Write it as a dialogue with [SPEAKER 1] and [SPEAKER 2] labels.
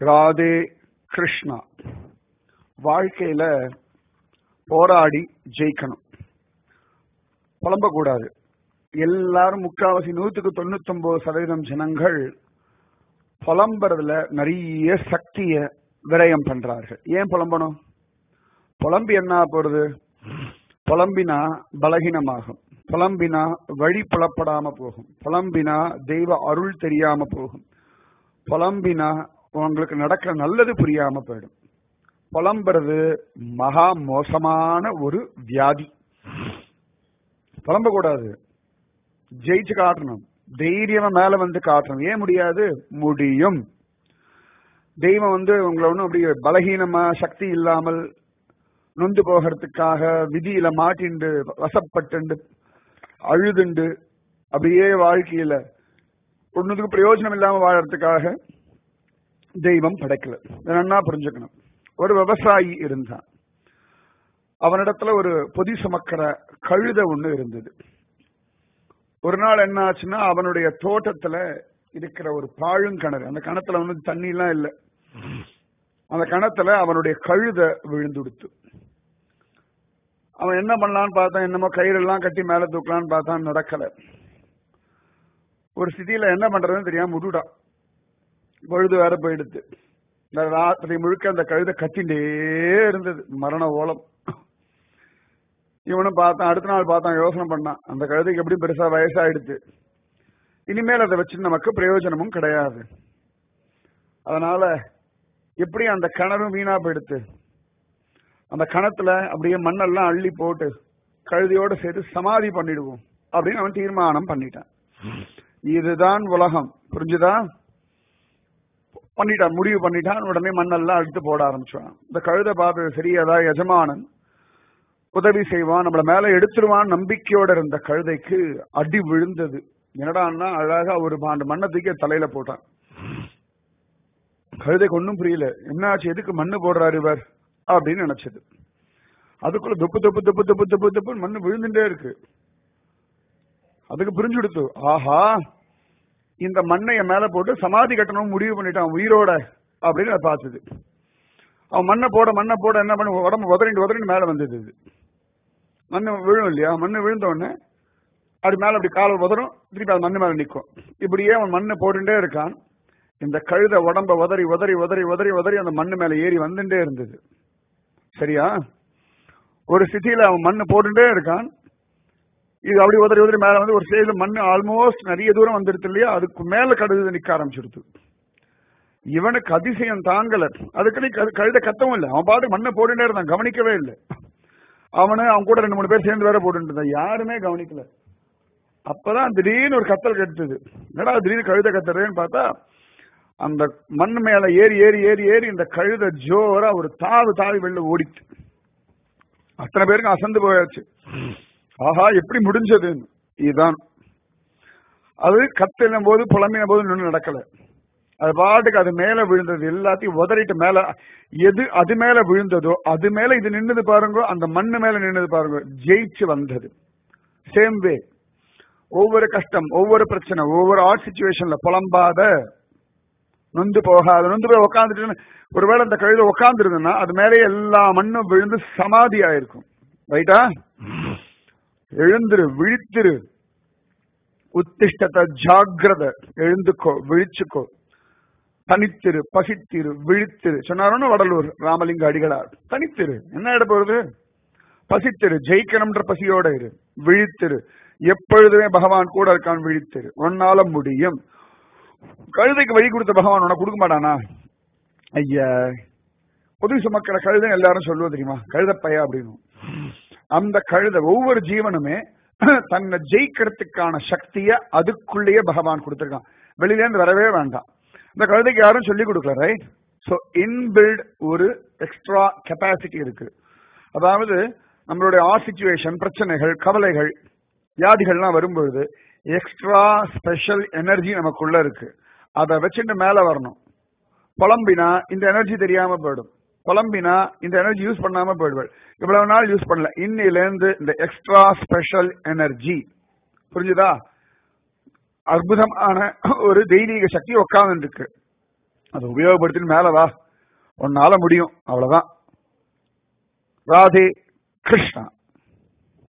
[SPEAKER 1] ராதே கிருஷ்ணா. வாழ்க்கையில போராடி ஜெயிக்கணும், புலம்பக்கூடாது. எல்லாரும் முக்காவாசி 99% ஜனங்கள் புலம்புறதுல நிறைய சக்திய விரயம் பண்றார்கள். ஏன் புலம்பணும்? புலம்பி என்ன போறது? புலம்பினா பலகீனமாகும், புலம்பினா வழி புலப்படாம போகும், புலம்பினா தெய்வ அருள் தெரியாம போகும், புலம்பினா உங்களுக்கு நடக்கிற நல்லது புரியாம போயிடும். புலம்புறது மகா மோசமான ஒரு வியாதி. புலம்பக்கூடாது, ஜெயிச்சு காட்டணும், தைரியமா மேல வந்து காட்டணும். ஏன் முடியாது? முடியும். தெய்வம் உங்களை ஒன்றும் அப்படி பலகீனமா சக்தி இல்லாமல் நொந்து போகிறதுக்காக விதியில மாட்டிண்டு வசப்பட்டு அழுதுண்டு அப்படியே வாழ்க்கையில ஒன்னுக்கு பிரயோஜனம் இல்லாம வாழறதுக்காக தெய்வம் படைக்கல. என்ன புரிஞ்சுக்கணும். ஒரு விவசாயி இருந்தான். அவனிடத்துல ஒரு பொதி சுமக்கிற கழுத ஒண்ணு இருந்தது. ஒரு நாள் என்ன ஆச்சுன்னா, அவனுடைய தோட்டத்துல இருக்கிற ஒரு பாழுங்கிணறு, அந்த கிணத்துல தண்ணி எல்லாம் இல்லை, அந்த கிணத்துல அவனுடைய கழுத விழுந்துடுத்து. அவன் என்ன பண்ணலான்னு பார்த்தான், என்னமோ கயிறெல்லாம் கட்டி மேல தூக்கலான்னு பார்த்தான், நடக்கல. ஒரு ஸ்திதியில என்ன பண்றதுன்னு தெரியாம விட்டுட்டான். பொழுது வேற போயிடுது. இந்த ராத்திரி முழுக்க அந்த கழுத கத்திண்டே இருந்தது, மரண ஓலம். இவனும் பார்த்தான். அடுத்த நாள் பார்த்தான், யோசனை பண்ணான், அந்த கழுதைக்கு எப்படி பெருசா வயசாயிடுது, இனிமேல் அதை வச்சு நமக்கு பிரயோஜனமும் கிடையாது. அதனால எப்படி அந்த கிணறும் வீணா போயிடுத்து, அந்த கிணத்துல அப்படியே மண்ணெல்லாம் அள்ளி போட்டு கழுதையோட சேர்த்து சமாதி பண்ணிடுவோம் அப்படின்னு அவன் தீர்மானம் பண்ணிட்டான். இதுதான் உலகம், புரிஞ்சுதா? பண்ணிட்டான், முடிவு பண்ணிட்டான். உடனே மண்ணெல்லாம் அழுத்து போட ஆரம்பிச்சான். இந்த கழுதை பார்த்து, சரி அதாவது எஜமானன் உதவி செய்வான், நம்மள மேல எடுத்துருவான் நம்பிக்கையோட இருந்த கழுதைக்கு அடி விழுந்தது. என்னடான்னா, அழகா ஒரு பாண்டு மண்ணை தூக்கி தலையில போட்டான். கழுதைக்கு ஒன்னும் புரியல, என்னாச்சு, எதுக்கு மண்ணு போடுறாரு இவர் அப்படின்னு நினைச்சது. அதுக்குள்ள தொப்பு தொப்பு தொப்பு தொப்பு தொப்பு தொப்பு மண்ணு விழுந்துட்டே இருக்கு. அதுக்கு புரிஞ்சு கொடுத்து, ஆஹா, இந்த மண்ணை மேல போட்டு சமாதி கட்டணும் முடிவு பண்ணிட்டான் உயிரோட அப்படின்னு அதை பார்த்தது. அவன் மண்ணை போட என்ன பண்ண, உடம்பு உதறிண்டு மேல வந்தது. மண்ணு விழும் இல்லையா? மண்ணு விழுந்த உடனே அது மேல அப்படி கால உதறும், திருப்பி அது மண்ணு மேல நிற்கும். இப்படியே அவன் மண்ணை போட்டுட்டே இருக்கான். இந்த கழுத உடம்ப உதறி உதறி உதறி உதறி உதறி அந்த மண்ணு மேல ஏறி வந்துட்டே இருந்தது. சரியா? ஒரு ஸ்திதியில அவன் மண்ணு போட்டுட்டே இருக்கான். இது அப்படி உதறி உதறி மேல வந்து ஒரு ஸ்டேஜ்ல மண்ணு ஆல்மோஸ்ட் நிறைய தூரம் வந்துடுது இல்லையா? அதுக்கு மேல கழுத நிக்க ஆரம்பிச்சிருது. இவனுக்கு அதிசயம் தாங்கல. அதுக்கு கழுத கத்தவும் இல்லை, அவன் பாட்டு மண்ணை போட்டுட்டே இருந்தான், கவனிக்கவே இல்லை. அவன் கூட 2-3 பேர் சேர்ந்து வேற போட்டு இருந்தான், யாருமே கவனிக்கல. அப்பதான் திடீர்னு ஒரு கத்தல் கெடுத்தது. என்னடா திடீர்னு கழுத கத்துறேன்னு பார்த்தா, அந்த மண் மேல ஏறி ஏறி ஏறி ஏறி இந்த கழுத ஜோரா ஒரு தாவி வெளில ஓடிச்சு. அத்தனை பேருக்கு அசந்து போயாச்சு. ஆஹா, எப்படி முடிஞ்சது? இதுதான் அது. கத்தின போது புலம்பின போது நின்று நடக்கல, அது பாட்டுக்கு அது மேல விழுந்தது. எல்லாத்தையும் உதறிட்டு மேல எது அது மேல விழுந்ததோ அது மேல இது நின்னது பாருங்க, அந்த மண்ணு மேல நின்னது பாருங்க, ஜெயிச்சு வந்தது. சேம் வே, ஒவ்வொரு கஷ்டம், ஒவ்வொரு பிரச்சனை, ஒவ்வொரு ஆட் சிச்சுவேஷன்ல புலம்பாத, நொந்து போகாத, நொந்து போய் உட்காந்துட்டு, ஒருவேளை அந்த கழுத உட்கார்ந்து இருந்ததுன்னா அது மேலே எல்லா மண்ணும் விழுந்து சமாதி ஆயிருக்கும். ரைட்டா? எழுந்துரு, விழித்திரு, உத்திஷ்டத்தை ஜாகிரத, எழுந்துக்கோ, விழிச்சுக்கோ, தனித்திரு, பசித்திரு, விழித்திரு சொன்னாரோன்னு வடலூர் ராமலிங்க அடிகளார். தனித்திரு என்ன இட போறது? பசித்திரு, ஜெயிக்கணும்ன்ற பசியோட இரு, விழித்திரு, எப்பொழுதுமே பகவான் கூட இருக்கான், விழித்திரு, உன்னால முடியும். கழுதைக்கு வழி கொடுத்த பகவான் உனக்கு கொடுக்க மாட்டானா? ஐயா, பொது சுமக்கிற கழுதை எல்லாரும் சொல்லுவது தெரியுமா, கழுதப்பையா அப்படின்னு. அந்த கழுத, ஒவ்வொரு ஜீவனுமே தன்னை ஜெயிக்கிறதுக்கான சக்திய அதுக்குள்ளேயே பகவான் கொடுத்திருக்கான், வெளியில இருந்து வரவே வேண்டாம். இந்த கழுதைக்கு யாரும் சொல்லிக் கொடுக்கல, ரைட்? சோ இன்பில்ட் ஒரு எக்ஸ்ட்ரா கெப்பாசிட்டி இருக்கு. அதாவது நம்மளுடைய ஆர் சிச்சுவேஷன், பிரச்சனைகள், கவலைகள், வியாதிகள்லாம் வரும்பொழுது எக்ஸ்ட்ரா ஸ்பெஷல் எனர்ஜி நமக்குள்ள இருக்கு. அதை வச்சுட்டு மேல வரணும். புலம்பினா இந்த எனர்ஜி தெரியாம போயிடும், புலம்பினா இந்த எனர்ஜி யூஸ் பண்ணாம போயிடுவாள். இவ்வளவு நாள் யூஸ் பண்ணல, இன்னில இருந்து இந்த எக்ஸ்ட்ரா ஸ்பெஷல் எனர்ஜி, புரிஞ்சுதா? அற்புதமான ஒரு தெய்வீக சக்தி உட்கார்ந்து இருக்கு. அதை உபயோகப்படுத்தின்னு மேல வா, உன்னால முடியும், அவ்வளவுதான். ராதே கிருஷ்ணா.